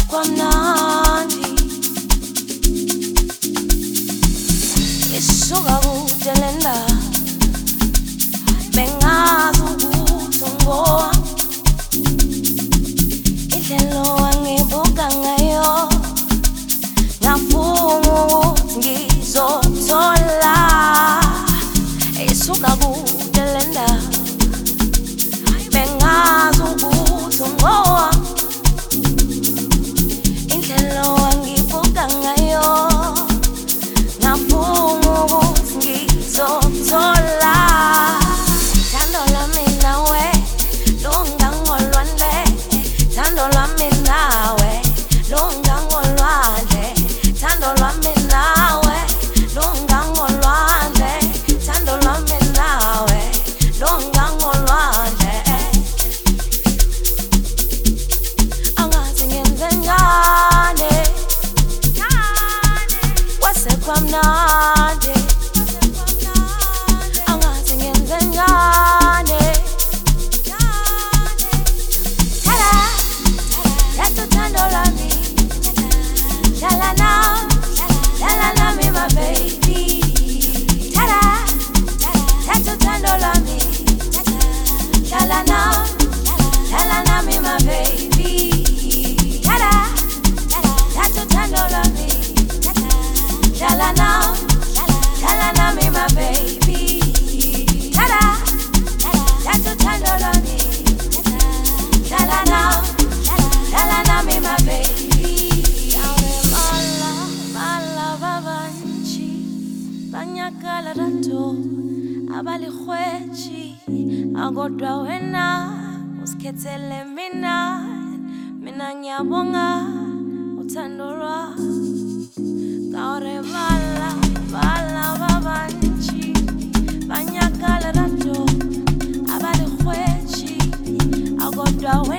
kwamnandi isuka kude lenda bengazi ukuthi ungowa indlela wangibuka ngayo ngafunga ukuthi ngizothola isuka kude lenda bengazi ukuthi ungowa indlela wangibuka ngayo ngafunga ukuthi ngizothola thando lami nawe lungangolwandle thando lami nawe lungangolwandle thando lami nawe lungangolwandle thando lami nawe lungangolwandle angazi ngenze njani wasekwamnandi angazi ngenze njani thala thathu thando lami dlala nami my baby thala thathu thando lami dlala nami my baby thala thathu thando lami dlala nami my baby thala thathu thando lami dlala nami my baby mala babanchi banyakala rato abalikhwechi akodwa wena usikhethele mina ngiyabonga uthando lwakho kaore mala babanchi banyakala rato abalikhwechi akodwa